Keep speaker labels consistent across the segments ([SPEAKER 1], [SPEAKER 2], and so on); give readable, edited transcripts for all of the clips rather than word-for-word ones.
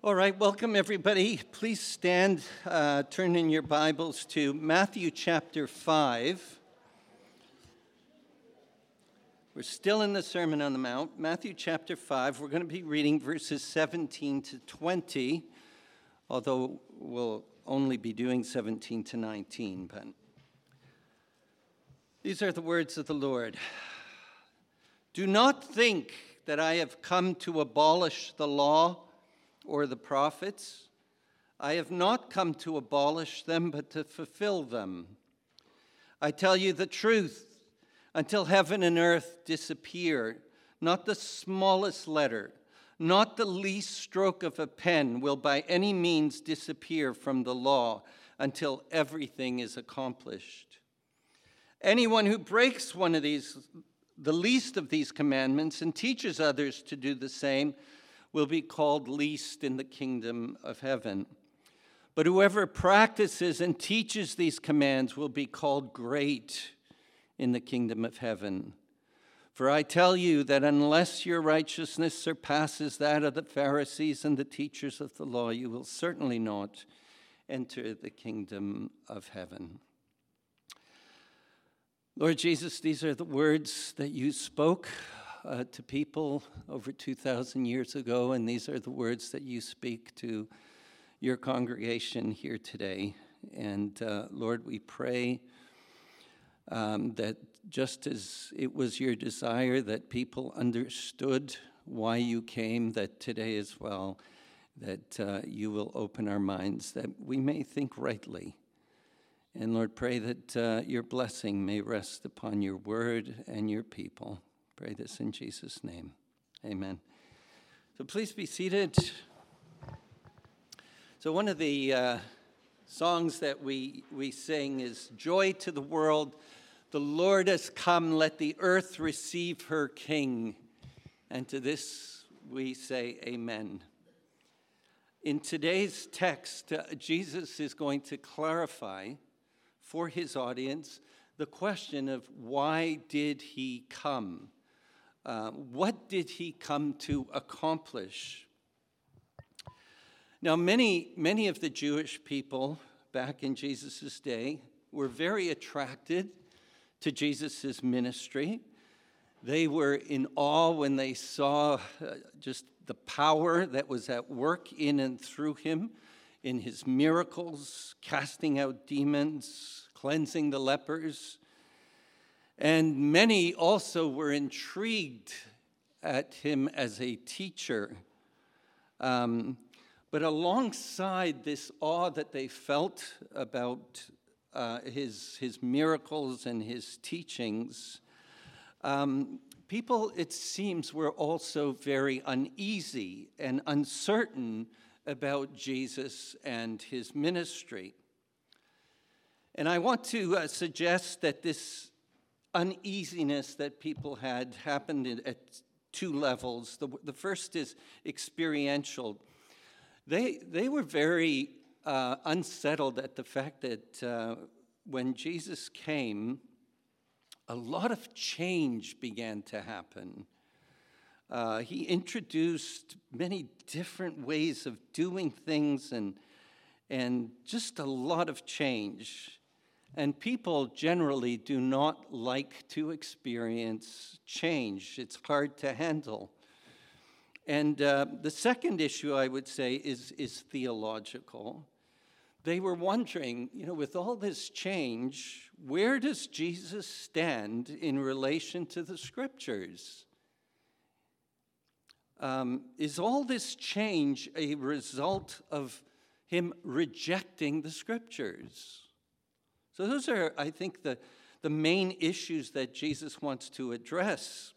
[SPEAKER 1] All right, welcome everybody. Please stand, turn in your Bibles to Matthew chapter 5. We're still in the Sermon on the Mount, Matthew chapter 5. We're going to be reading verses 17 to 20, although we'll only be doing 17 to 19. But these are the words of the Lord. Do not think that I have come to abolish the law or the prophets. I have not come to abolish them, but to fulfill them. I tell you the truth, until heaven and earth disappear, not the smallest letter, not the least stroke of a pen will by any means disappear from the law until everything is accomplished. Anyone who breaks one of these, the least of these commandments, and teaches others to do the same, will be called least in the kingdom of heaven. But whoever practices and teaches these commands will be called great in the kingdom of heaven. For I tell you that unless your righteousness surpasses that of the Pharisees and the teachers of the law, you will certainly not enter the kingdom of heaven. Lord Jesus, these are the words that you spoke to people over 2,000 years ago, and these are the words that you speak to your congregation here today. And Lord, we pray that just as it was your desire that people understood why you came, that today as well, that you will open our minds, that we may think rightly. And Lord, pray that your blessing may rest upon your word and your people. Pray this in Jesus' name. Amen. So please be seated. So one of the songs that we sing is Joy to the World. The Lord has come, let the earth receive her King. And to this we say amen. In today's text, Jesus is going to clarify for his audience the question of why did he come? What did he come to accomplish? Now, many of the Jewish people back in Jesus' day were very attracted to Jesus' ministry. They were in awe when they saw just the power that was at work in and through him, in his miracles, casting out demons, cleansing the lepers. And many also were intrigued at him as a teacher. But alongside this awe that they felt about his miracles and his teachings, people, it seems, were also very uneasy and uncertain about Jesus and his ministry. And I want to suggest that this uneasiness that people had happened at two levels. The first is experiential. They were very unsettled at the fact that when Jesus came, a lot of change began to happen. He introduced many different ways of doing things and just a lot of change. And people generally do not like to experience change. It's hard to handle. And the second issue, I would say, is theological. They were wondering, with all this change, where does Jesus stand in relation to the Scriptures? Is all this change a result of him rejecting the Scriptures? So those are, I think, the main issues that Jesus wants to address.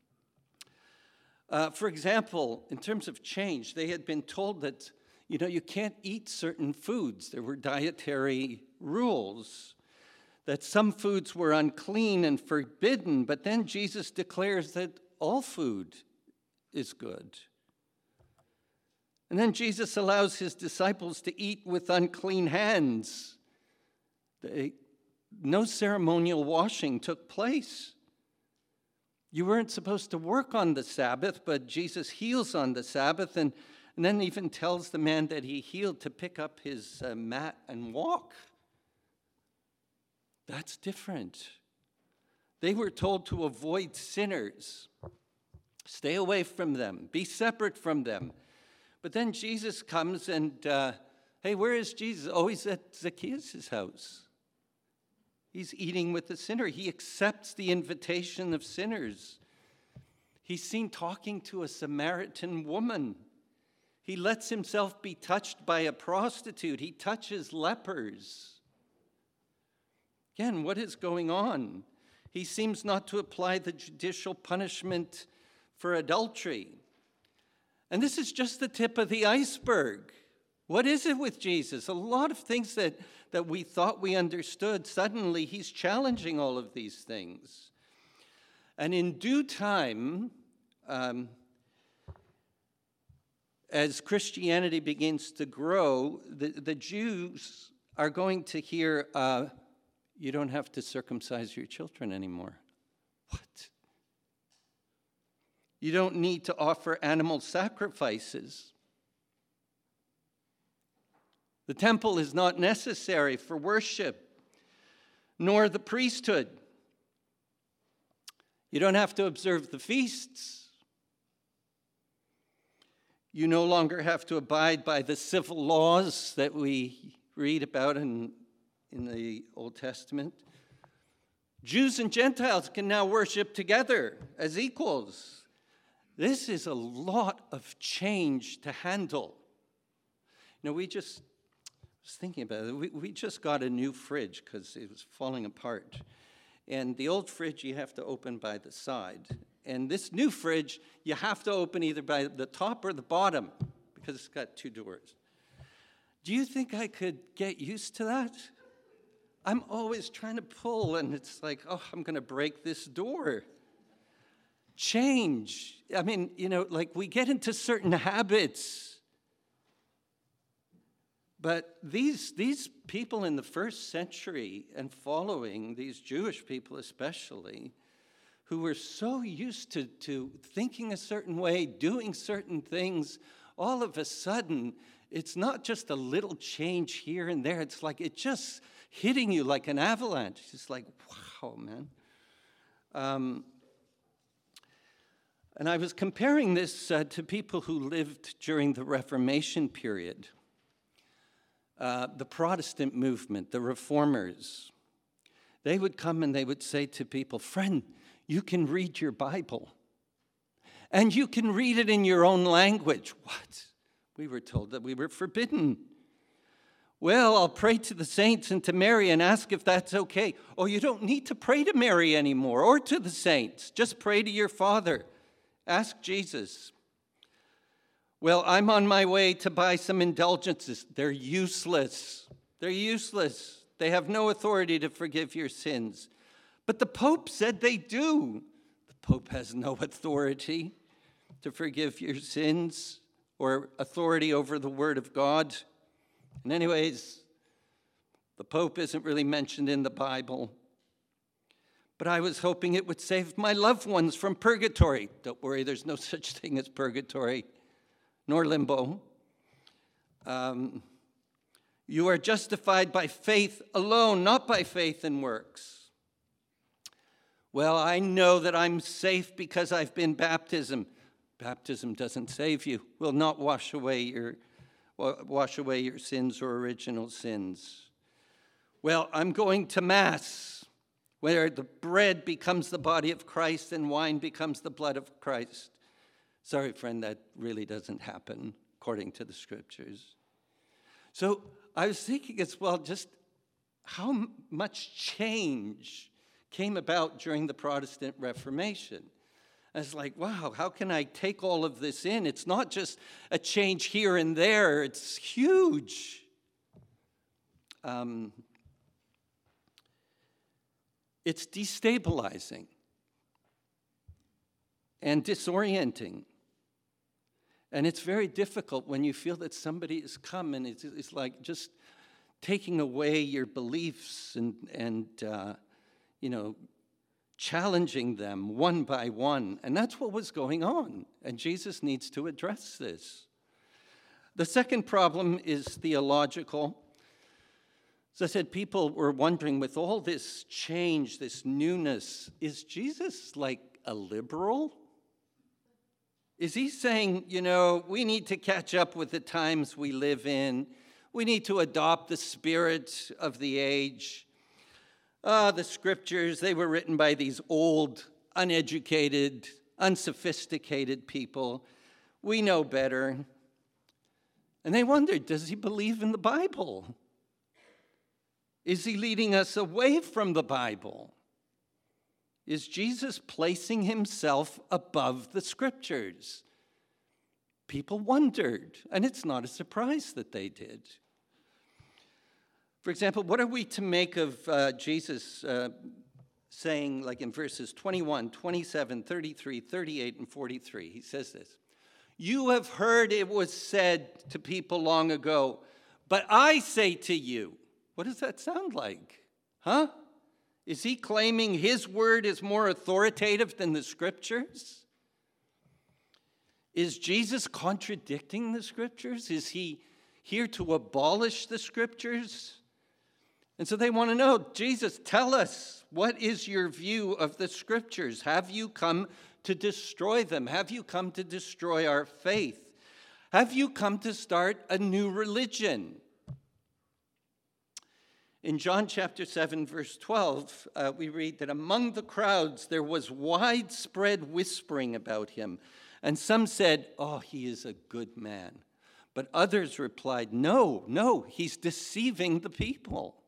[SPEAKER 1] For example, in terms of change, they had been told that, you can't eat certain foods. There were dietary rules, that some foods were unclean and forbidden, but then Jesus declares that all food is good. And then Jesus allows his disciples to eat with unclean hands. No ceremonial washing took place. You weren't supposed to work on the Sabbath, but Jesus heals on the Sabbath, and And then even tells the man that he healed to pick up his mat and walk. That's different. They were told to avoid sinners. Stay away from them. Be separate from them. But then Jesus comes and, hey, where is Jesus? Oh, he's at Zacchaeus' house. He's eating with the sinner. He accepts the invitation of sinners. He's seen talking to a Samaritan woman. He lets himself be touched by a prostitute. He touches lepers. Again, what is going on? He seems not to apply the judicial punishment for adultery. And this is just the tip of the iceberg. What is it with Jesus? A lot of things that we thought we understood, suddenly he's challenging all of these things. And in due time, as Christianity begins to grow, the Jews are going to hear, you don't have to circumcise your children anymore. What? You don't need to offer animal sacrifices. The temple is not necessary for worship, nor the priesthood. You don't have to observe the feasts. You no longer have to abide by the civil laws that we read about in the Old Testament. Jews and Gentiles can now worship together as equals. This is a lot of change to handle. You know, I was thinking about it. We just got a new fridge because it was falling apart. And the old fridge you have to open by the side. And this new fridge, you have to open either by the top or the bottom because it's got two doors. Do you think I could get used to that? I'm always trying to pull, and it's like, oh, I'm going to break this door. Change. I mean, you know, like we get into certain habits. But these people in the first century and following, these Jewish people especially, who were so used to thinking a certain way, doing certain things, all of a sudden, it's not just a little change here and there. It's like it just hitting you like an avalanche. It's like, wow, man. And I was comparing this to people who lived during the Reformation period. The Protestant movement, the reformers, they would come and they would say to people, friend, you can read your Bible. And you can read it in your own language. What? We were told that we were forbidden. Well, I'll pray to the saints and to Mary and ask if that's okay. Oh, you don't need to pray to Mary anymore or to the saints. Just pray to your Father. Ask Jesus. Well, I'm on my way to buy some indulgences. They're useless. They're useless. They have no authority to forgive your sins. But the Pope said they do. The Pope has no authority to forgive your sins or authority over the Word of God. And anyways, the Pope isn't really mentioned in the Bible. But I was hoping it would save my loved ones from purgatory. Don't worry, there's no such thing as purgatory, nor limbo. You are justified by faith alone, not by faith and works. Well, I know that I'm safe because I've been baptized. Baptism doesn't save you. Will not wash away your sins or original sins. Well, I'm going to Mass, where the bread becomes the body of Christ and wine becomes the blood of Christ. Sorry, friend, that really doesn't happen according to the Scriptures. So I was thinking as well, just how much change came about during the Protestant Reformation. I was like, wow, how can I take all of this in? It's not just a change here and there. It's huge. It's destabilizing and disorienting. And it's very difficult when you feel that somebody has come and it's like just taking away your beliefs and challenging them one by one. And that's what was going on. And Jesus needs to address this. The second problem is theological. As I said, people were wondering, with all this change, this newness, is Jesus like a liberal? Is he saying, we need to catch up with the times we live in? We need to adopt the spirit of the age. The scriptures, they were written by these old, uneducated, unsophisticated people. We know better. And they wondered, does he believe in the Bible? Is he leading us away from the Bible? Is Jesus placing himself above the scriptures? People wondered, and it's not a surprise that they did. For example, what are we to make of Jesus saying, like in verses 21, 27, 33, 38, and 43? He says this, "You have heard it was said to people long ago, but I say to you." What does that sound like? Huh? Is he claiming his word is more authoritative than the scriptures? Is Jesus contradicting the scriptures? Is he here to abolish the scriptures? And so they want to know, Jesus, tell us, what is your view of the scriptures? Have you come to destroy them? Have you come to destroy our faith? Have you come to start a new religion? In John chapter 7, verse 12, we read that among the crowds there was widespread whispering about him. And some said, "Oh, he is a good man." But others replied, No, he's deceiving the people.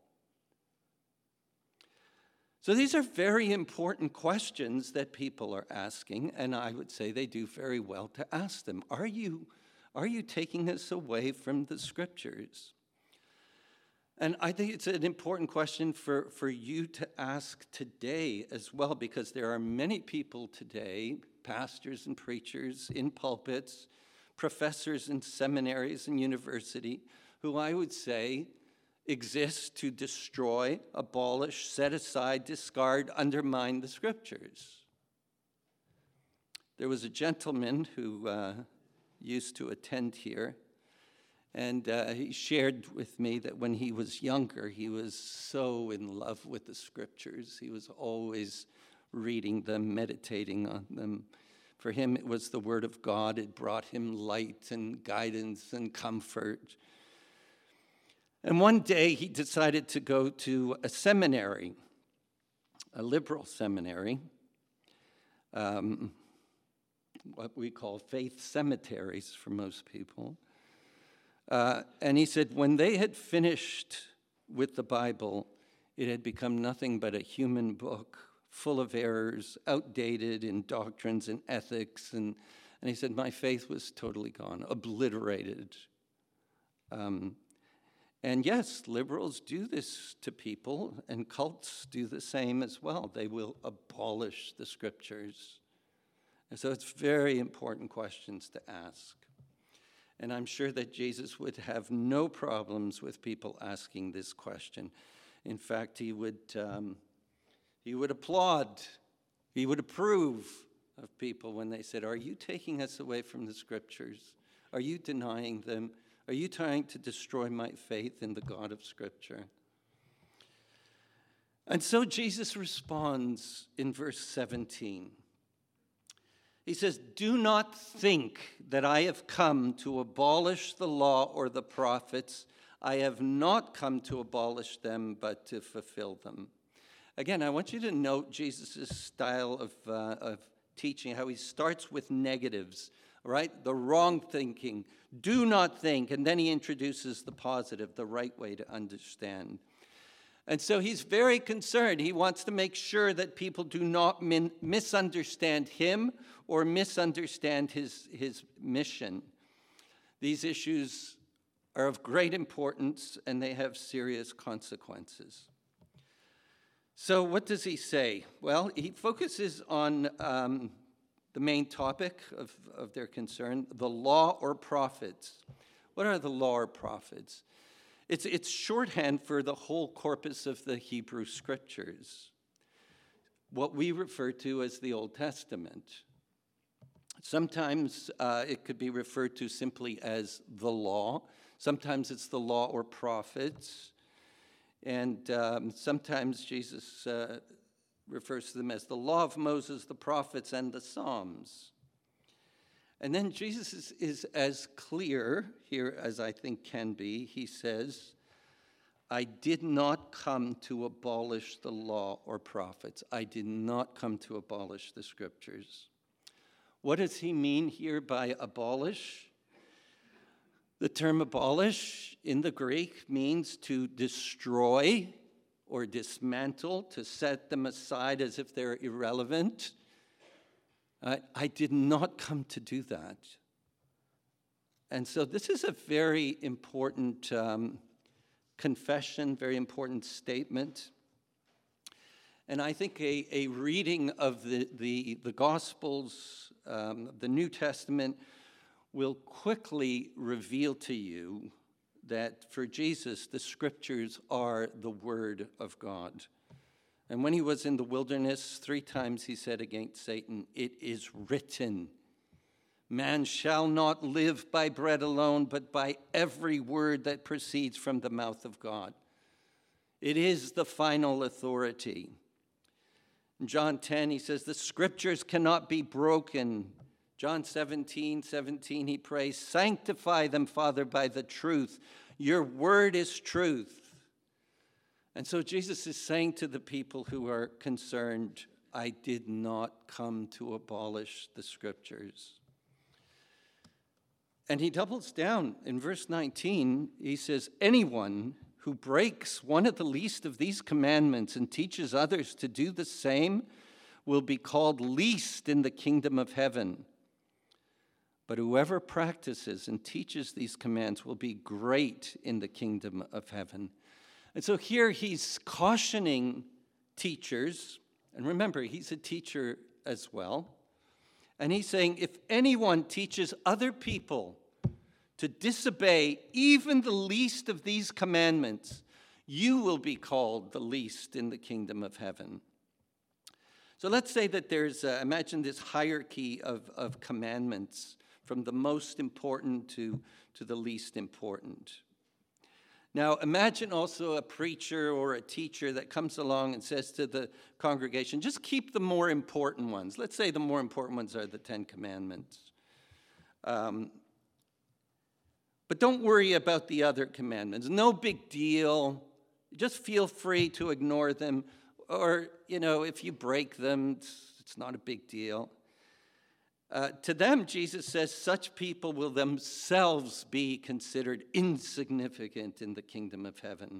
[SPEAKER 1] So these are very important questions that people are asking, and I would say they do very well to ask them. Are you taking us away from the scriptures? And I think it's an important question for you to ask today as well, because there are many people today, pastors and preachers in pulpits, professors in seminaries and university, who I would say exist to destroy, abolish, set aside, discard, undermine the scriptures. There was a gentleman who used to attend here, and he shared with me that when he was younger, he was so in love with the scriptures. He was always reading them, meditating on them. For him, it was the word of God. It brought him light and guidance and comfort. And one day, he decided to go to a seminary, a liberal seminary, what we call faith cemeteries for most people. And he said when they had finished with the Bible, it had become nothing but a human book, full of errors, outdated in doctrines and ethics. And he said, my faith was totally gone, obliterated. And yes, liberals do this to people, and cults do the same as well. They will abolish the scriptures. And so it's very important questions to ask. And I'm sure that Jesus would have no problems with people asking this question. In fact, he would applaud, he would approve of people when they said, are you taking us away from the scriptures? Are you denying them? Are you trying to destroy my faith in the God of Scripture? And so Jesus responds in verse 17. He says, do not think that I have come to abolish the law or the prophets. I have not come to abolish them, but to fulfill them. Again, I want you to note Jesus' style of teaching, how he starts with negatives, right? The wrong thinking, do not think, and then he introduces the positive, the right way to understand. And so he's very concerned. He wants to make sure that people do not misunderstand him or misunderstand his mission. These issues are of great importance, and they have serious consequences. So what does he say? Well, he focuses on the main topic of their concern, the law or prophets. What are the law or prophets? It's shorthand for the whole corpus of the Hebrew Scriptures, what we refer to as the Old Testament. Sometimes it could be referred to simply as the law. Sometimes it's the law or prophets. And sometimes Jesus refers to them as the law of Moses, the prophets, and the Psalms. And then Jesus is as clear here as I think can be. He says, I did not come to abolish the law or prophets. I did not come to abolish the scriptures. What does he mean here by abolish? The term abolish in the Greek means to destroy or dismantle, to set them aside as if they're irrelevant. I did not come to do that. And so this is a very important confession, very important statement. And I think a reading of the Gospels, the New Testament, will quickly reveal to you that for Jesus, the scriptures are the word of God. And when he was in the wilderness, 3 times he said against Satan, it is written, man shall not live by bread alone, but by every word that proceeds from the mouth of God. It is the final authority. In John 10, he says, the scriptures cannot be broken. John 17:17, he prays, sanctify them, Father, by the truth. Your word is truth. And so Jesus is saying to the people who are concerned, I did not come to abolish the scriptures. And he doubles down in verse 19. He says, anyone who breaks one of the least of these commandments and teaches others to do the same will be called least in the kingdom of heaven. But whoever practices and teaches these commands will be great in the kingdom of heaven. And so here he's cautioning teachers, and remember, he's a teacher as well. And he's saying, if anyone teaches other people to disobey even the least of these commandments, you will be called the least in the kingdom of heaven. So let's say that there's, imagine this hierarchy of commandments from the most important to the least important. Now, imagine also a preacher or a teacher that comes along and says to the congregation, just keep the more important ones. Let's say the more important ones are the 10 Commandments. But don't worry about the other commandments. No big deal. Just feel free to ignore them. Or, if you break them, it's not a big deal. To them, Jesus says, such people will themselves be considered insignificant in the kingdom of heaven.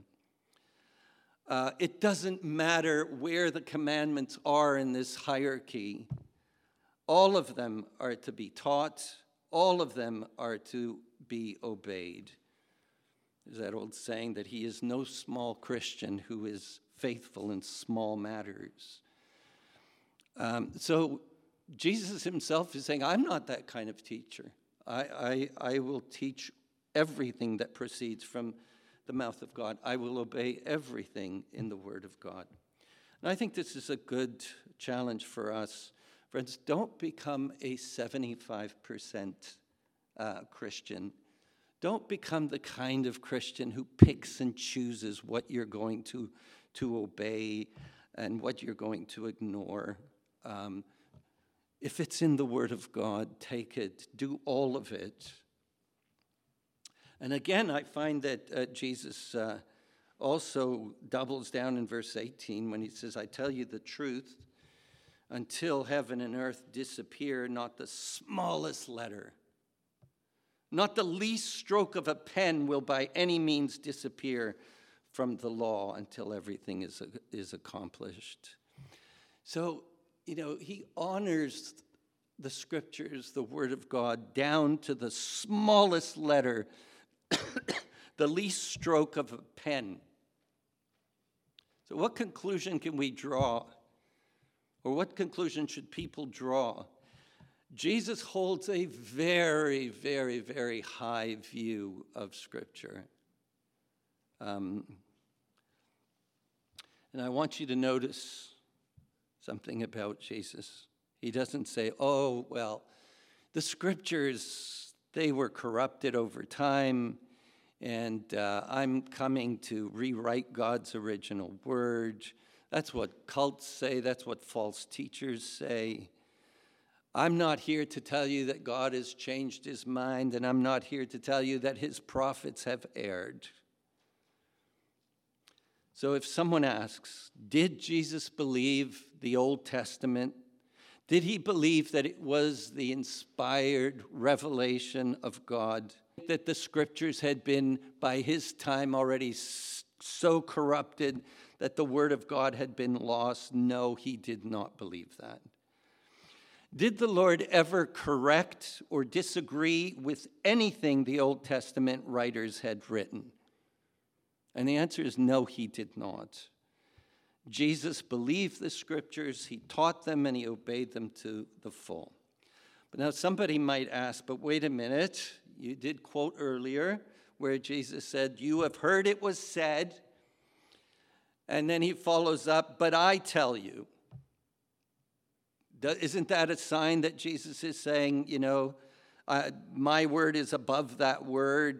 [SPEAKER 1] It doesn't matter where the commandments are in this hierarchy. All of them are to be taught. All of them are to be obeyed. There's that old saying that he is no small Christian who is faithful in small matters. So Jesus himself is saying, I'm not that kind of teacher. I will teach everything that proceeds from the mouth of God. I will obey everything in the word of God. And I think this is a good challenge for us. Friends, don't become a 75% Christian. Don't become the kind of Christian who picks and chooses what you're going to obey and what you're going to ignore. If it's in the Word of God, take it. Do all of it. And again, I find that Jesus also doubles down in verse 18 when he says, I tell you the truth, until heaven and earth disappear, not the smallest letter, not the least stroke of a pen will by any means disappear from the law until everything is accomplished. So, he honors the scriptures, the word of God, down to the smallest letter, the least stroke of a pen. So what conclusion can we draw? Or what conclusion should people draw? Jesus holds a very, very, very high view of Scripture. And I want you to notice something about Jesus. He doesn't say, oh, well, The scriptures, they were corrupted over time, and I'm coming to rewrite God's original word. That's what cults say. That's what false teachers say. I'm not here to tell you that God has changed his mind, and I'm not here to tell you that his prophets have erred. So if someone asks, did Jesus believe the Old Testament? Did he believe that it was the inspired revelation of God? That the scriptures had been, by his time, already so corrupted that the word of God had been lost? No, he did not believe that. Did the Lord ever correct or disagree with anything the Old Testament writers had written? And the answer is no, he did not. Jesus believed the scriptures, he taught them, and he obeyed them to the full. But now somebody might ask, but wait a minute, you did quote earlier where Jesus said, you have heard it was said, and then he follows up, but I tell you. Isn't that a sign that Jesus is saying, my word is above that word?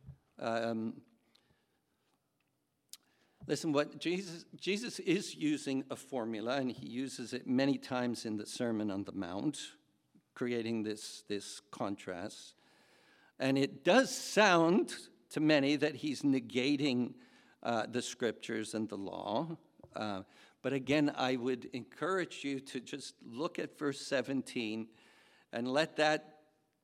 [SPEAKER 1] Listen, what Jesus is using a formula, and he uses it many times in the Sermon on the Mount, creating this contrast. And it does sound to many that he's negating the scriptures and the law. But again, I would encourage you to just look at verse 17 and let that,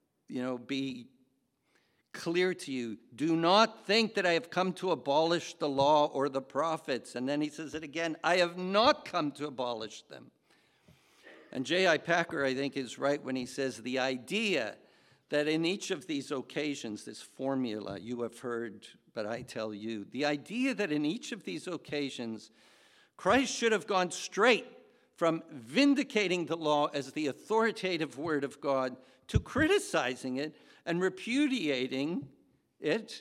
[SPEAKER 1] be clear to you. Do not think that I have come to abolish the law or the prophets. And then he says it again, I have not come to abolish them. And J.I. Packer, I think, is right when he says the idea that in each of these occasions, this formula, you have heard, but I tell you, the idea that in each of these occasions, Christ should have gone straight from vindicating the law as the authoritative word of God to criticizing it and repudiating it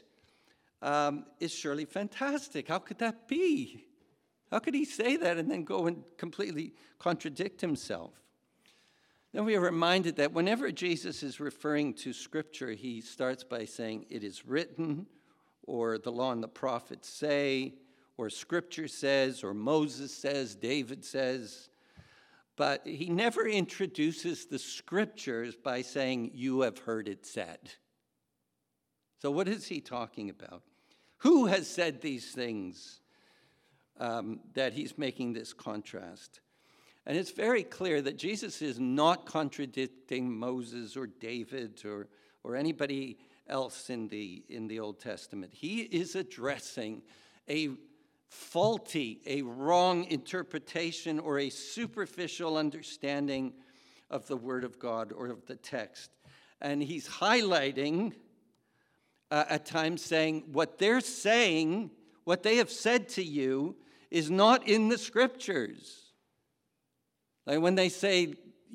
[SPEAKER 1] is surely fantastic. How could that be? How could he say that and then go and completely contradict himself? Then we are reminded that whenever Jesus is referring to Scripture, he starts by saying, it is written, or the law and the prophets say, or Scripture says, or Moses says, David says. But he never introduces the Scriptures by saying, you have heard it said. So what is he talking about? Who has said these things that he's making this contrast? And it's very clear that Jesus is not contradicting Moses or David or anybody else in the Old Testament. He is addressing a faulty, a wrong interpretation or a superficial understanding of the Word of God or of the text. And he's highlighting at times saying, what they're saying, what they have said to you is not in the Scriptures. Like when they say,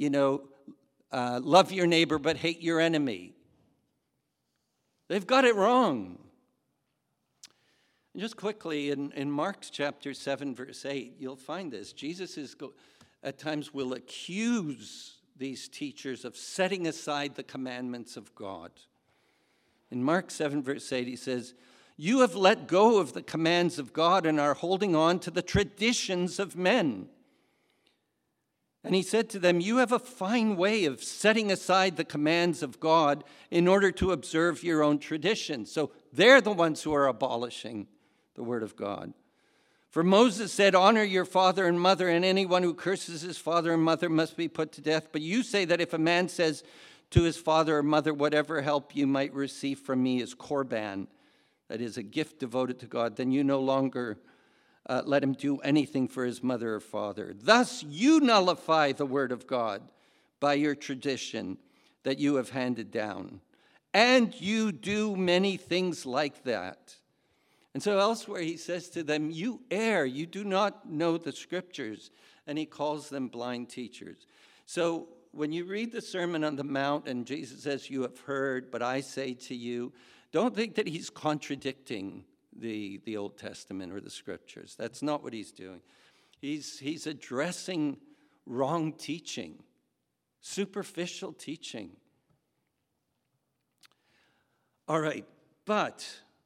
[SPEAKER 1] love your neighbor but hate your enemy. They've got it wrong. And just quickly, in Mark chapter 7, verse 8, you'll find this. Jesus at times will accuse these teachers of setting aside the commandments of God. In Mark 7, verse 8, he says, you have let go of the commands of God and are holding on to the traditions of men. And he said to them, you have a fine way of setting aside the commands of God in order to observe your own traditions. So they're the ones who are abolishing the word of God. For Moses said, honor your father and mother, and anyone who curses his father and mother must be put to death. But you say that if a man says to his father or mother, whatever help you might receive from me is korban, that is a gift devoted to God, then you no longer let him do anything for his mother or father. Thus you nullify the word of God by your tradition that you have handed down. And you do many things like that. And so elsewhere he says to them, you err, you do not know the Scriptures. And he calls them blind teachers. So when you read the Sermon on the Mount and Jesus says, you have heard, but I say to you, don't think that he's contradicting the Old Testament or the Scriptures. That's not what he's doing. He's addressing wrong teaching, superficial teaching All right, but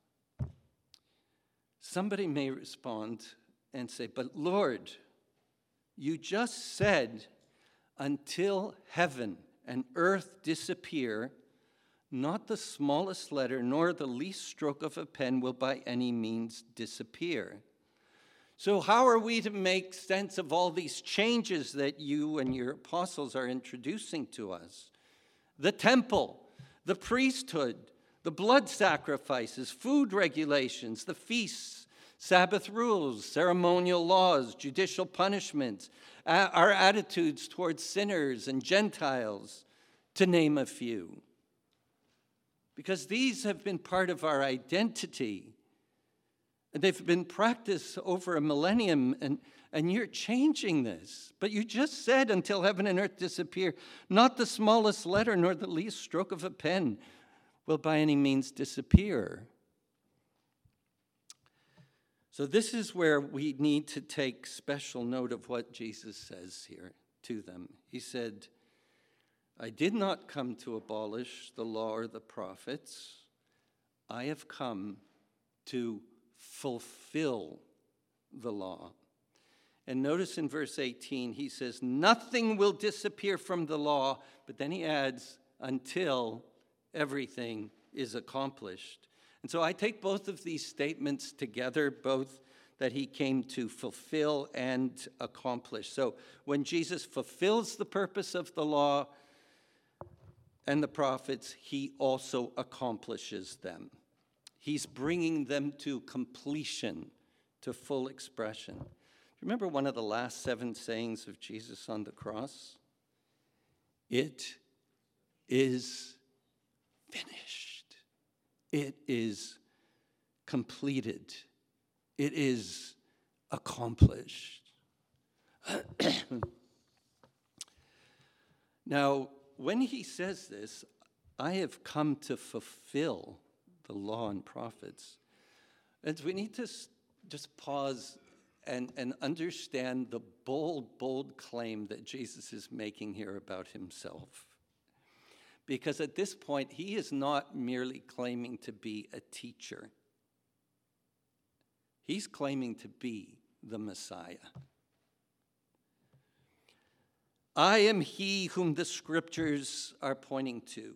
[SPEAKER 1] somebody may respond and say, but Lord, you just said, until heaven and earth disappear, not the smallest letter nor the least stroke of a pen will by any means disappear. So how are we to make sense of all these changes that you and your apostles are introducing to us? The temple, the priesthood, the blood sacrifices, food regulations, the feasts, Sabbath rules, ceremonial laws, judicial punishments, our attitudes towards sinners and Gentiles, to name a few. Because these have been part of our identity. And they've been practiced over a millennium, and you're changing this. But you just said, until heaven and earth disappear, not the smallest letter nor the least stroke of a pen will by any means disappear. So this is where we need to take special note of what Jesus says here to them. He said, I did not come to abolish the law or the prophets. I have come to fulfill the law. And notice in verse 18, he says, nothing will disappear from the law, but then he adds, until everything is accomplished. And so I take both of these statements together, both that he came to fulfill and accomplish. So when Jesus fulfills the purpose of the law and the prophets, he also accomplishes them. He's bringing them to completion, to full expression. Remember one of the last 7 sayings of Jesus on the cross? It is finished. It is completed. It is accomplished. Now, when he says this, I have come to fulfill the law and prophets, and we need to just pause and understand the bold claim that Jesus is making here about himself. Because at this point, he is not merely claiming to be a teacher. He's claiming to be the Messiah. I am he whom the scriptures are pointing to.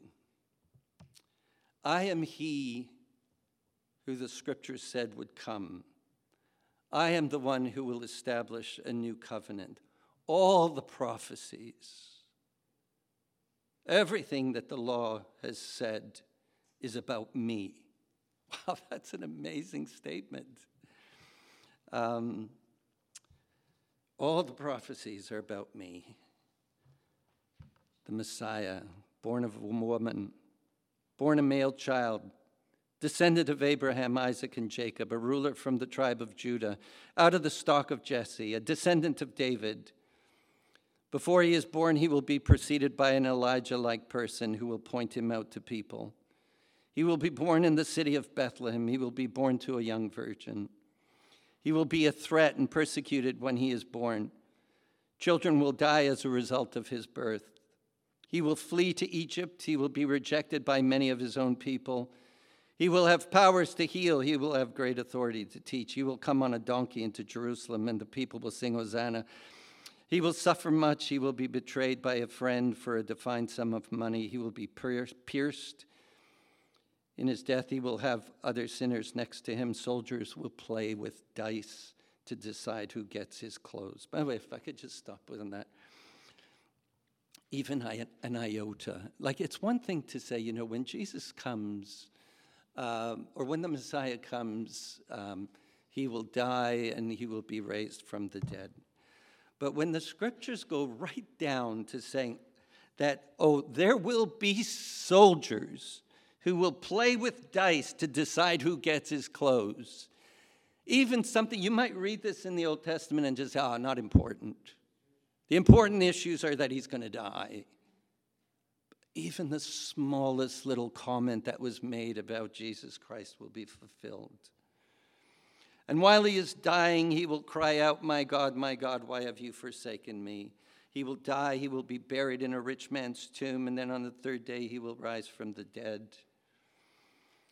[SPEAKER 1] I am he who the scriptures said would come. I am the one who will establish a new covenant. All the prophecies, everything that the law has said is about me. Wow, that's an amazing statement. All the prophecies are about me. The Messiah, born of a woman, born a male child, descendant of Abraham, Isaac, and Jacob, a ruler from the tribe of Judah, out of the stock of Jesse, a descendant of David. Before he is born, he will be preceded by an Elijah-like person who will point him out to people. He will be born in the city of Bethlehem. He will be born to a young virgin. He will be a threat and persecuted when he is born. Children will die as a result of his birth. He will flee to Egypt. He will be rejected by many of his own people. He will have powers to heal. He will have great authority to teach. He will come on a donkey into Jerusalem, and the people will sing Hosanna. He will suffer much. He will be betrayed by a friend for a defined sum of money. He will be pierced. In his death, he will have other sinners next to him. Soldiers will play with dice to decide who gets his clothes. By the way, if I could just stop with that. Even an iota. Like, it's one thing to say, you know, when Jesus comes, or when the Messiah comes, he will die and he will be raised from the dead. But when the scriptures go right down to saying that, oh, there will be soldiers who will play with dice to decide who gets his clothes. Even something, you might read this in the Old Testament and just say, not important. The important issues are that he's going to die. Even the smallest little comment that was made about Jesus Christ will be fulfilled. And while he is dying, he will cry out, my God, why have you forsaken me? He will die, he will be buried in a rich man's tomb, and then on the 3rd day he will rise from the dead.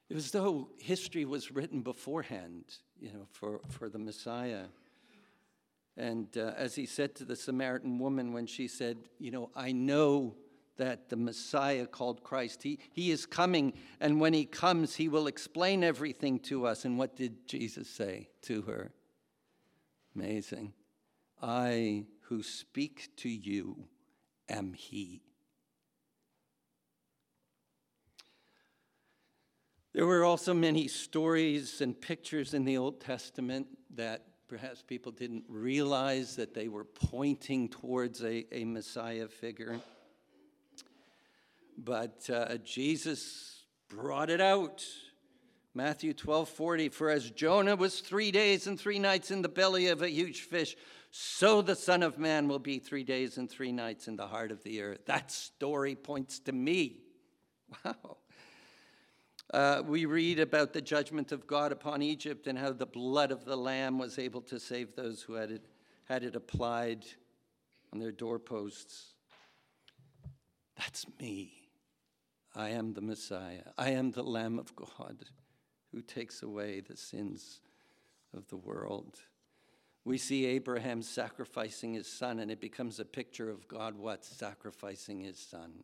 [SPEAKER 1] It was as though history was written beforehand, for the Messiah. And as he said to the Samaritan woman when she said, I know that the Messiah called Christ, he is coming, and when he comes, he will explain everything to us. And what did Jesus say to her? Amazing. I who speak to you am he. There were also many stories and pictures in the Old Testament that perhaps people didn't realize that they were pointing towards a Messiah figure. But Jesus brought it out. Matthew 12:40, for as Jonah was 3 days and 3 nights in the belly of a huge fish, so the Son of Man will be 3 days and 3 nights in the heart of the earth. That story points to me. Wow. We read about the judgment of God upon Egypt and how the blood of the Lamb was able to save those who had it applied on their doorposts. That's me. I am the Messiah. I am the Lamb of God who takes away the sins of the world. We see Abraham sacrificing his son, and it becomes a picture of God sacrificing his son.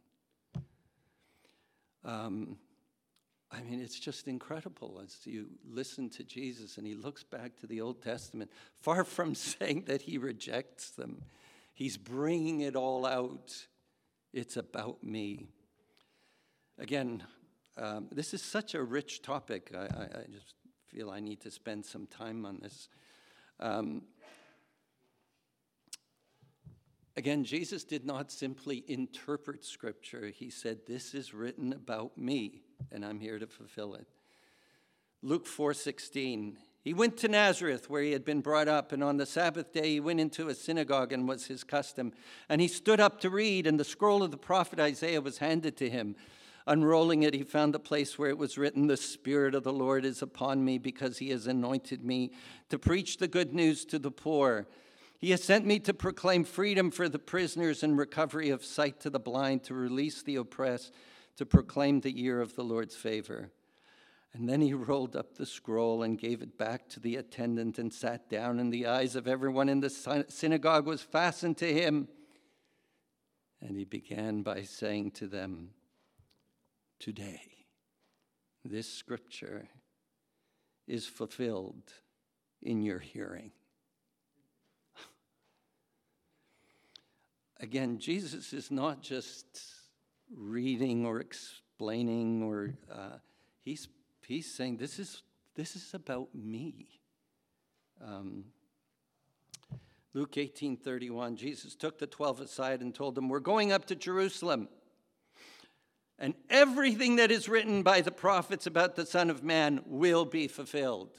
[SPEAKER 1] It's just incredible as you listen to Jesus and he looks back to the Old Testament. Far from saying that he rejects them, he's bringing it all out. It's about me. Again, this is such a rich topic. I just feel I need to spend some time on this. Again, Jesus did not simply interpret Scripture. He said, this is written about me, and I'm here to fulfill it. Luke 4:16, he went to Nazareth where he had been brought up, and on the Sabbath day he went into a synagogue, and was his custom. And he stood up to read, and the scroll of the prophet Isaiah was handed to him. Unrolling it, he found the place where it was written, the Spirit of the Lord is upon me, because he has anointed me to preach the good news to the poor. He has sent me to proclaim freedom for the prisoners and recovery of sight to the blind, to release the oppressed, to proclaim the year of the Lord's favor. And then he rolled up the scroll and gave it back to the attendant and sat down, and the eyes of everyone in the synagogue was fastened to him. And he began by saying to them, today, this scripture is fulfilled in your hearing. Again, Jesus is not just reading or explaining, or he's saying this is about me. Luke 18:31, Jesus took the 12 aside and told them, we're going up to Jerusalem, and everything that is written by the prophets about the Son of Man will be fulfilled.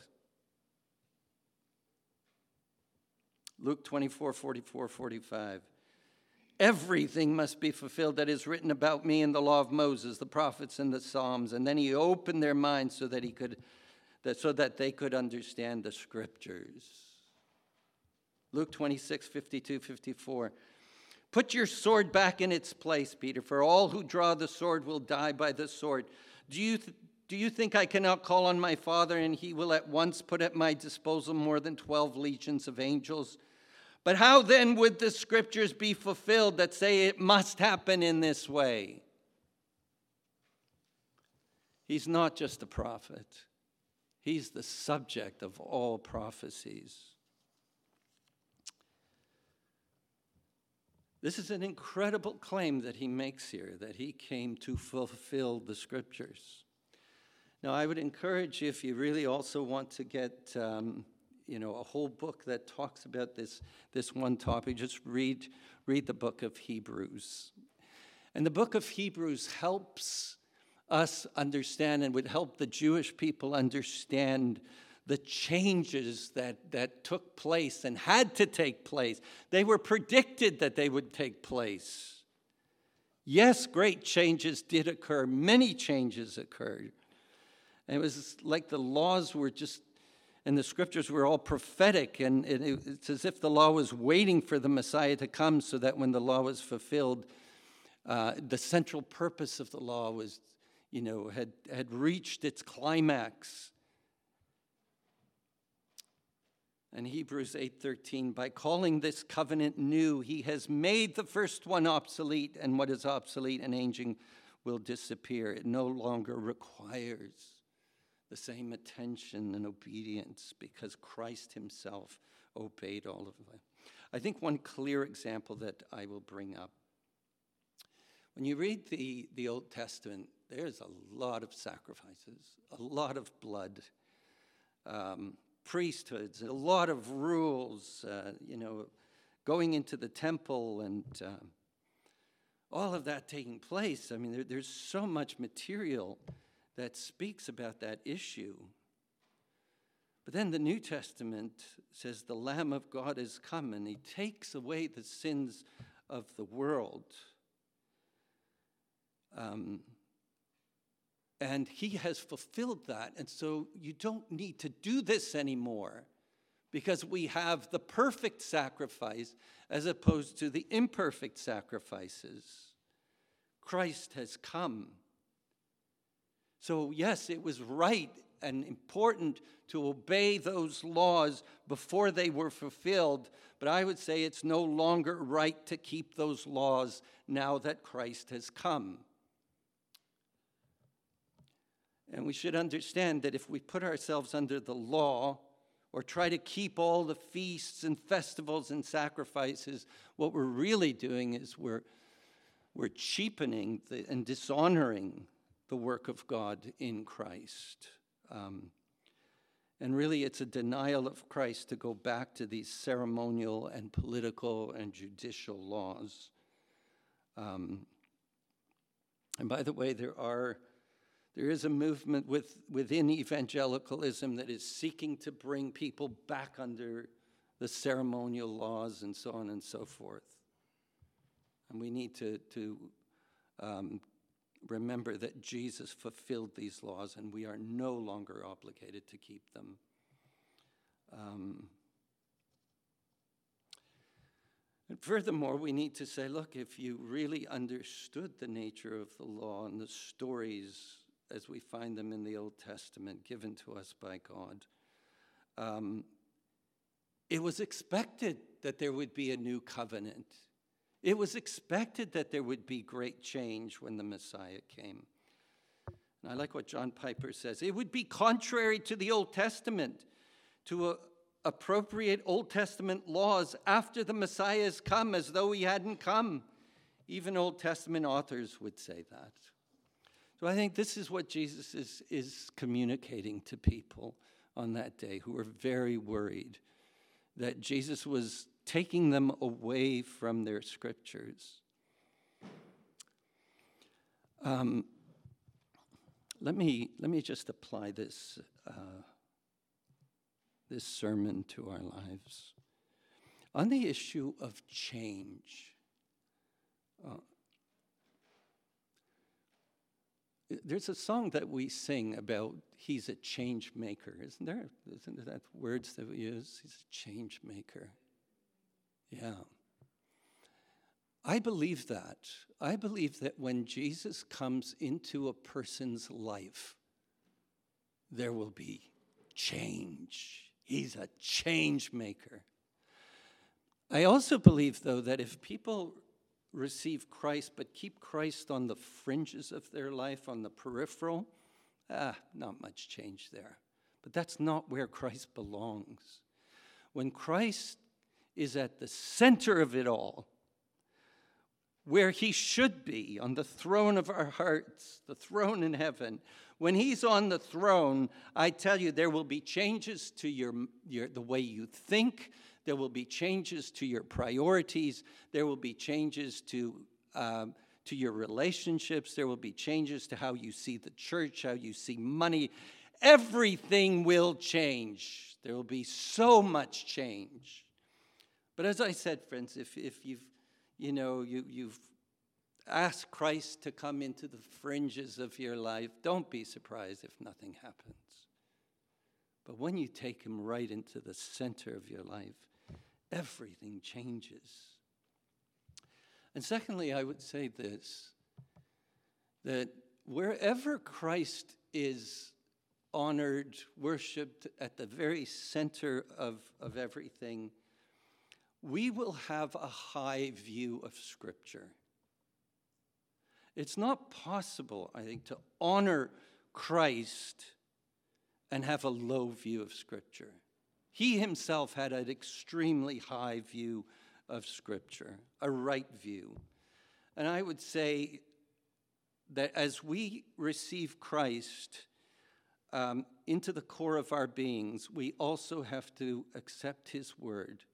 [SPEAKER 1] Luke 24:44-45. Everything must be fulfilled that is written about me in the law of Moses, the prophets, and the Psalms. And then he opened their minds so that they could understand the scriptures. Luke 26:52-54. Put your sword back in its place, Peter, for all who draw the sword will die by the sword. Do you think I cannot call on my Father, and he will at once put at my disposal more than 12 legions of angels? But how then would the scriptures be fulfilled that say it must happen in this way? He's not just a prophet. He's the subject of all prophecies. This is an incredible claim that he makes here, that he came to fulfill the scriptures. Now, I would encourage you, if you really also want to get a whole book that talks about this one topic, just read the book of Hebrews. And the book of Hebrews helps us understand, and would help the Jewish people understand, the changes that took place and had to take place. They were predicted that they would take place. Yes, great changes did occur. Many changes occurred. And it was like the laws were just, and the scriptures were all prophetic, and it's as if the law was waiting for the Messiah to come, so that when the law was fulfilled, the central purpose of the law was, had reached its climax. And Hebrews 8:13, by calling this covenant new, he has made the first one obsolete, and what is obsolete and aging will disappear. It no longer requires the same attention and obedience because Christ himself obeyed all of them. I think one clear example that I will bring up. When you read the Old Testament, there's a lot of sacrifices, a lot of blood, priesthoods, a lot of rules, going into the temple and all of that taking place. I mean, there's so much material that speaks about that issue. But then the New Testament says the Lamb of God has come and he takes away the sins of the world. And he has fulfilled that. And so you don't need to do this anymore because we have the perfect sacrifice as opposed to the imperfect sacrifices. Christ has come. So yes, it was right and important to obey those laws before they were fulfilled, but I would say it's no longer right to keep those laws now that Christ has come. And we should understand that if we put ourselves under the law or try to keep all the feasts and festivals and sacrifices, what we're really doing is we're cheapening and dishonoring the work of God in Christ. And really, it's a denial of Christ to go back to these ceremonial and political and judicial laws. And by the way, there is a movement within evangelicalism that is seeking to bring people back under the ceremonial laws and so on and so forth. And we need to remember that Jesus fulfilled these laws and we are no longer obligated to keep them. And furthermore, we need to say, look, if you really understood the nature of the law and the stories as we find them in the Old Testament given to us by God, it was expected that there would be a new covenant. It was expected that there would be great change when the Messiah came. And I like what John Piper says. It would be contrary to the Old Testament to appropriate Old Testament laws after the Messiah has come as though he hadn't come. Even Old Testament authors would say that. So I think this is what Jesus is communicating to people on that day who were very worried that Jesus was taking them away from their scriptures. Let me just apply this sermon to our lives. On the issue of change, there's a song that we sing about he's a change maker, isn't there? Isn't that words that we use? He's a change maker. Yeah. I believe that. I believe that when Jesus comes into a person's life, there will be change. He's a change maker. I also believe, though, that if people receive Christ but keep Christ on the fringes of their life, on the peripheral, not much change there. But that's not where Christ belongs. When Christ is at the center of it all, where he should be, on the throne of our hearts, the throne in heaven. When he's on the throne, I tell you, there will be changes to the way you think. There will be changes to your priorities. There will be changes to your relationships. There will be changes to how you see the church, how you see money. Everything will change. There will be so much change. But as I said, friends, if you've asked Christ to come into the fringes of your life, don't be surprised if nothing happens. But when you take him right into the center of your life, everything changes. And secondly, I would say this, that wherever Christ is honored, worshiped at the very center of everything, we will have a high view of Scripture. It's not possible, I think, to honor Christ and have a low view of Scripture. He himself had an extremely high view of Scripture, a right view. And I would say that as we receive Christ into the core of our beings, we also have to accept his word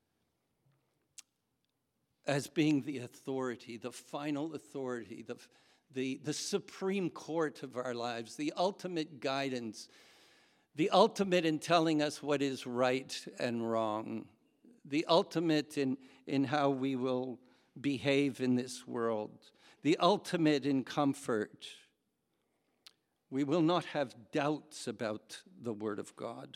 [SPEAKER 1] as being the authority, the final authority, the supreme court of our lives, the ultimate guidance, the ultimate in telling us what is right and wrong, the ultimate in how we will behave in this world, the ultimate in comfort. We will not have doubts about the Word of God.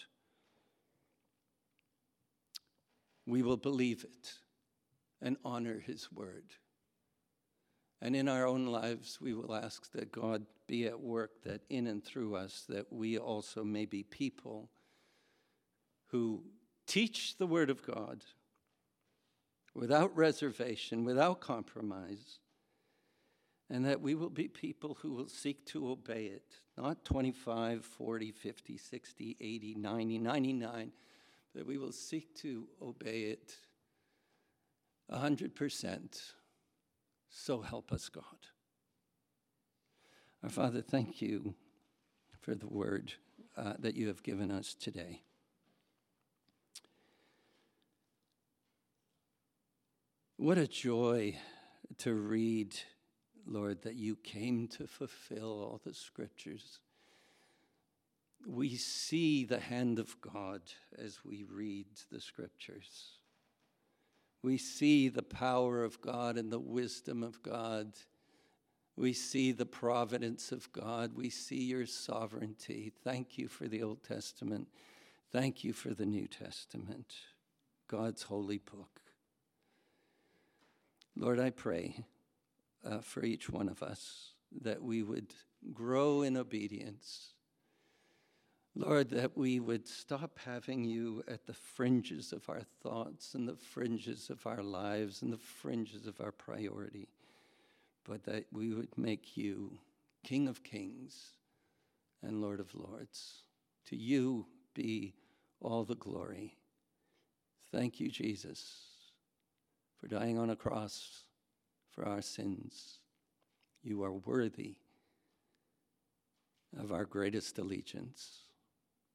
[SPEAKER 1] We will believe it and honor his word. And in our own lives, we will ask that God be at work, that in and through us, that we also may be people who teach the word of God without reservation, without compromise, and that we will be people who will seek to obey it, not 25, 40, 50, 60, 80, 90, 99, that we will seek to obey it 100%. So help us, God. Our Father, thank you for the word that you have given us today. What a joy to read, Lord, that you came to fulfill all the scriptures. We see the hand of God as we read the scriptures. We see the power of God and the wisdom of God. We see the providence of God. We see your sovereignty. Thank you for the Old Testament. Thank you for the New Testament, God's holy book. Lord, I pray for each one of us that we would grow in obedience. Lord, that we would stop having you at the fringes of our thoughts and the fringes of our lives and the fringes of our priority, but that we would make you King of Kings and Lord of Lords. To you be all the glory. Thank you, Jesus, for dying on a cross for our sins. You are worthy of our greatest allegiance.